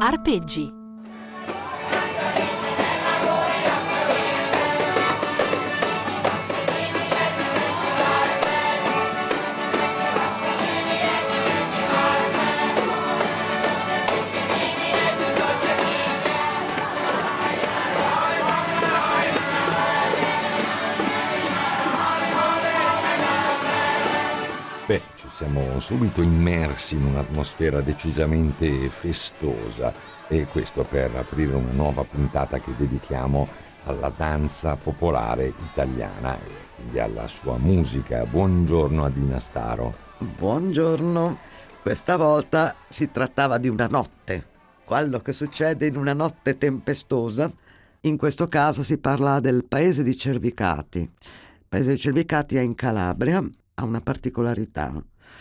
Arpeggi. Beh, ci siamo subito immersi in un'atmosfera decisamente festosa, e questo per aprire una nuova puntata che dedichiamo alla danza popolare italiana e quindi alla sua musica. Buongiorno a Dina Staro. Buongiorno. Questa volta si trattava di una notte, quello che succede in una notte tempestosa. In questo caso si parla del paese di Cervicati. Il paese di Cervicati è in Calabria. Ha una particolarità: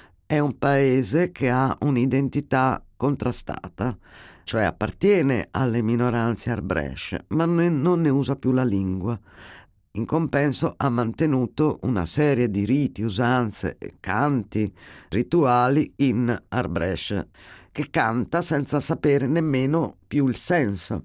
è un paese che ha un'identità contrastata, cioè appartiene alle minoranze arbresce, ma non ne usa più la lingua. In compenso ha mantenuto una serie di riti, usanze, canti, rituali in arbresce, che canta senza sapere nemmeno più il senso.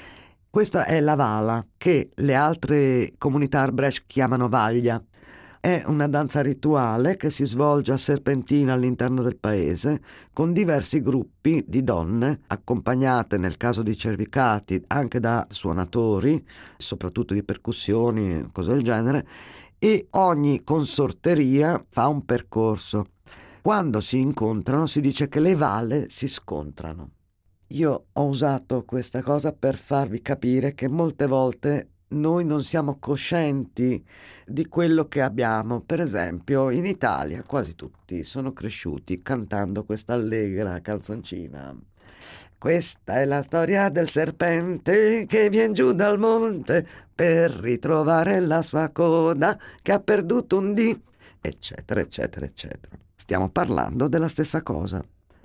Questa è la vala, che le altre comunità arbresce chiamano vaglia. È una danza rituale che si svolge a serpentina all'interno del paese, con diversi gruppi di donne, accompagnate nel caso di Cervicati anche da suonatori, soprattutto di percussioni, cose del genere, e ogni consorteria fa un percorso. Quando si incontrano si dice che le valle si scontrano. Io ho usato questa cosa per farvi capire che molte volte noi non siamo coscienti di quello che abbiamo. Per esempio, in Italia quasi tutti sono cresciuti cantando questa allegra canzoncina. Questa è la storia del serpente che vien giù dal monte per ritrovare la sua coda che ha perduto un dì, eccetera, eccetera, eccetera. Stiamo parlando della stessa cosa.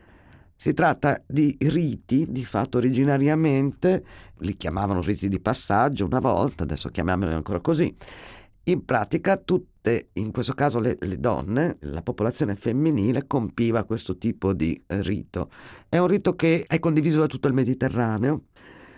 Si tratta di riti, di fatto originariamente li chiamavano riti di passaggio una volta, adesso chiamiamoli ancora così. In pratica tutte, in questo caso le donne, la popolazione femminile compiva questo tipo di rito. È un rito che è condiviso da tutto il Mediterraneo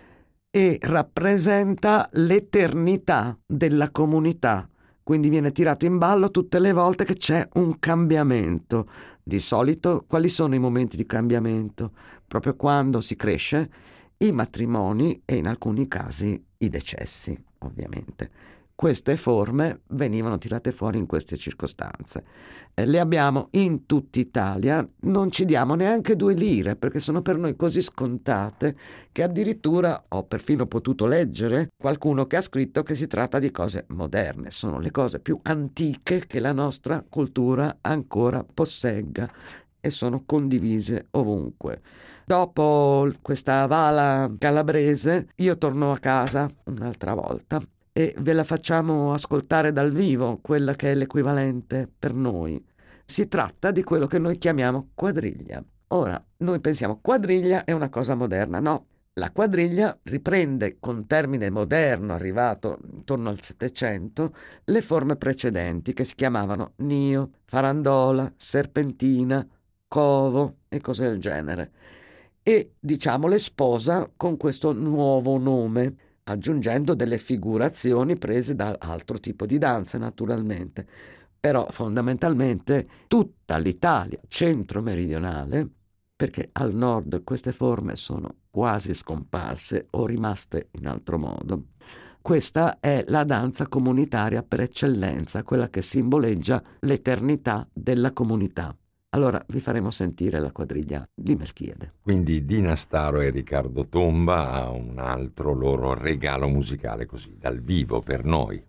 e rappresenta l'eternità della comunità. Quindi viene tirato in ballo tutte le volte che c'è un cambiamento. Di solito, quali sono i momenti di cambiamento? Proprio quando si cresce, i matrimoni e in alcuni casi i decessi, ovviamente. Queste forme venivano tirate fuori in queste circostanze. Le abbiamo in tutta Italia, non ci diamo neanche 2 lire perché sono per noi così scontate che addirittura ho perfino potuto leggere qualcuno che ha scritto che si tratta di cose moderne, sono le cose più antiche che la nostra cultura ancora possegga e sono condivise ovunque. Dopo questa vala calabrese io torno a casa un'altra volta e ve la facciamo ascoltare dal vivo, quella che è l'equivalente per noi. Si tratta di quello che noi chiamiamo quadriglia. Ora, noi pensiamo quadriglia è una cosa moderna. No, la quadriglia riprende con termine moderno, arrivato intorno al 700, le forme precedenti che si chiamavano nio, farandola, serpentina, covo e cose del genere. E, diciamo, le sposa con questo nuovo nome, aggiungendo delle figurazioni prese da altro tipo di danza, naturalmente. Però fondamentalmente tutta l'Italia centro-meridionale, perché al nord queste forme sono quasi scomparse o rimaste in altro modo. Questa è la danza comunitaria per eccellenza, quella che simboleggia l'eternità della comunità. Allora vi faremo sentire la quadriglia di Melchiede. Quindi Dina Staro e Riccardo Tomba a un altro loro regalo musicale così dal vivo per noi.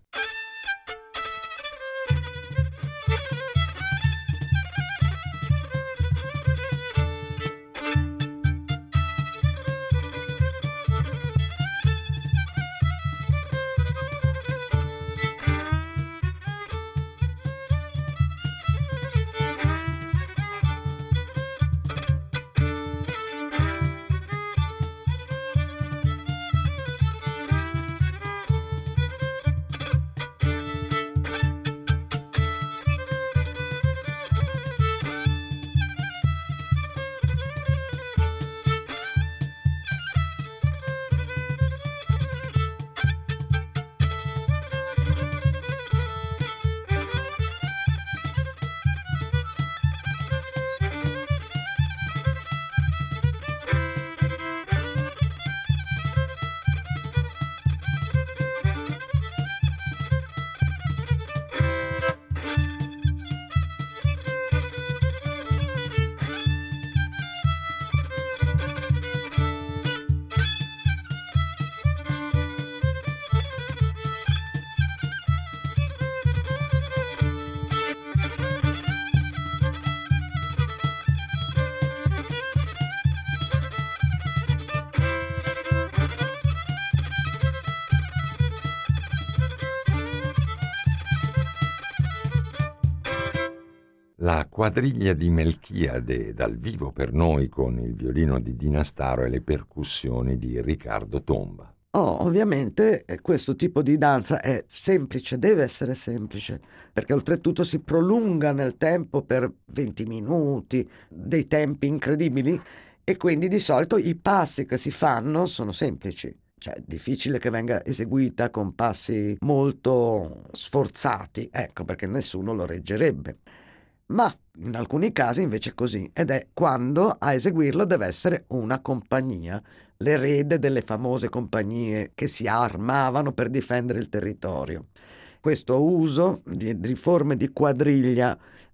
La quadriglia di Melchiade dal vivo per noi con il violino di Dina Staro e le percussioni di Riccardo Tomba. Oh, ovviamente questo tipo di danza è semplice, deve essere semplice, perché oltretutto si prolunga nel tempo per 20 minuti, dei tempi incredibili, e quindi di solito i passi che si fanno sono semplici. Cioè, è difficile che venga eseguita con passi molto sforzati, ecco, perché nessuno lo reggerebbe. Ma in alcuni casi invece è così, ed è quando a eseguirlo deve essere una compagnia, l'erede delle famose compagnie che si armavano per difendere il territorio. Questo uso di forme di quadriglia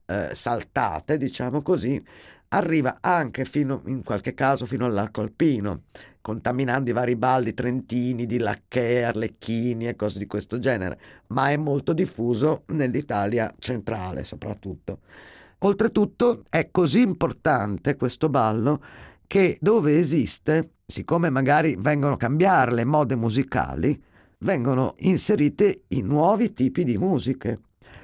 saltate, diciamo così, arriva anche fino, in qualche caso, fino all'arco alpino, contaminando i vari balli trentini di lacchè, arlecchini e cose di questo genere, ma è molto diffuso nell'Italia centrale soprattutto. Oltretutto è così importante questo ballo che dove esiste, siccome magari vengono a cambiare le mode musicali, vengono inserite i nuovi tipi di musiche.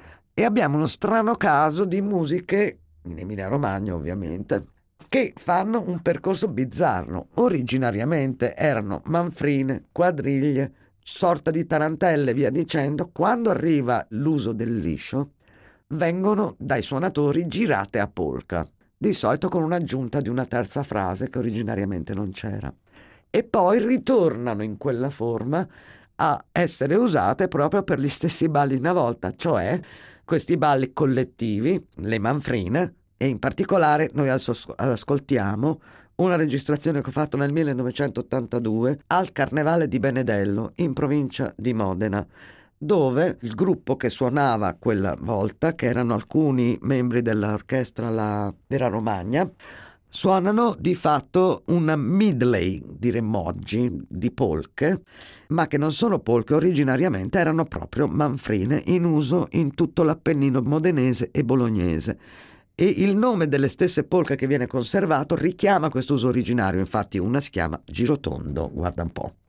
E abbiamo uno strano caso di musiche, in Emilia-Romagna ovviamente, che fanno un percorso bizzarro. Originariamente erano manfrine, quadriglie, sorta di tarantelle, via dicendo. Quando arriva l'uso del liscio, vengono dai suonatori girate a polka, di solito con un'aggiunta di una terza frase che originariamente non c'era. E poi ritornano in quella forma a essere usate proprio per gli stessi balli di una volta, cioè questi balli collettivi, le manfrine, e in particolare noi ascoltiamo una registrazione che ho fatto nel 1982 al Carnevale di Benedello in provincia di Modena, dove il gruppo che suonava quella volta, che erano alcuni membri dell'orchestra La Vera Romagna, suonano di fatto una medley, diremmo oggi, di polche, ma che non sono polche, originariamente erano proprio manfrine in uso in tutto l'Appennino modenese e bolognese. E il nome delle stesse polche che viene conservato richiama questo uso originario, infatti una si chiama Girotondo, guarda un po'.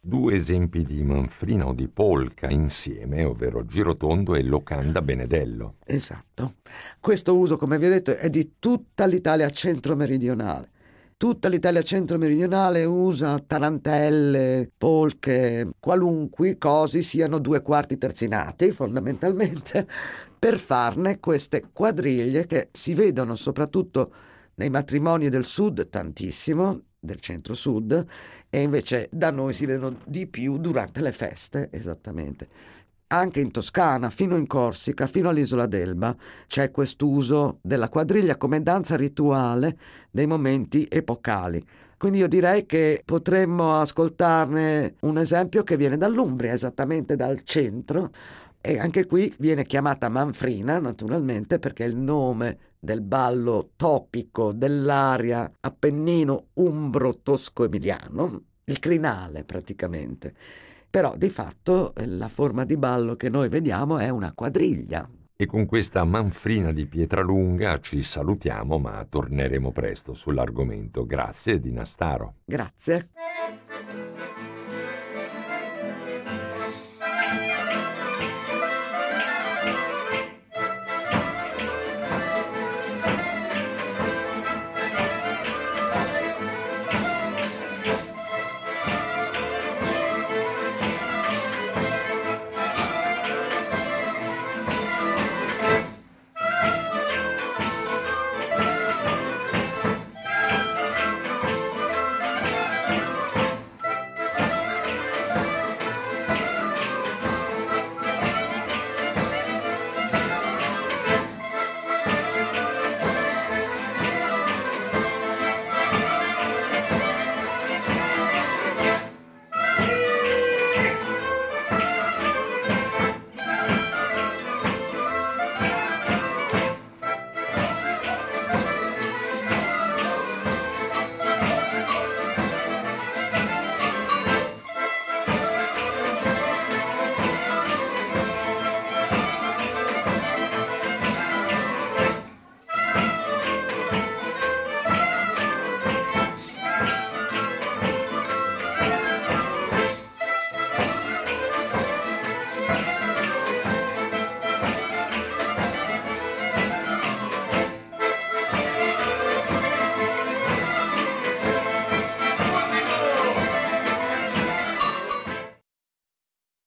due esempi di manfrina o di polka insieme, ovvero girotondo e locanda Benedello. Esatto. Questo uso, come vi ho detto, è di tutta l'Italia centro-meridionale. Tutta l'Italia centro-meridionale usa tarantelle, polche, qualunque cosi siano due quarti terzinati, fondamentalmente, per farne queste quadriglie che si vedono soprattutto nei matrimoni del sud tantissimo, del centro-sud, e invece da noi si vedono di più durante le feste, esattamente. Anche in Toscana, fino in Corsica, fino all'isola d'Elba, c'è quest'uso della quadriglia come danza rituale dei momenti epocali. Quindi io direi che potremmo ascoltarne un esempio che viene dall'Umbria, esattamente dal centro, e anche qui viene chiamata manfrina, naturalmente, perché è il nome del ballo topico dell'area Appennino umbro-tosco-emiliano, il crinale praticamente. Però di fatto la forma di ballo che noi vediamo è una quadriglia. E con questa manfrina di Pietralunga ci salutiamo, ma torneremo presto sull'argomento. Grazie Dina Staro. Grazie.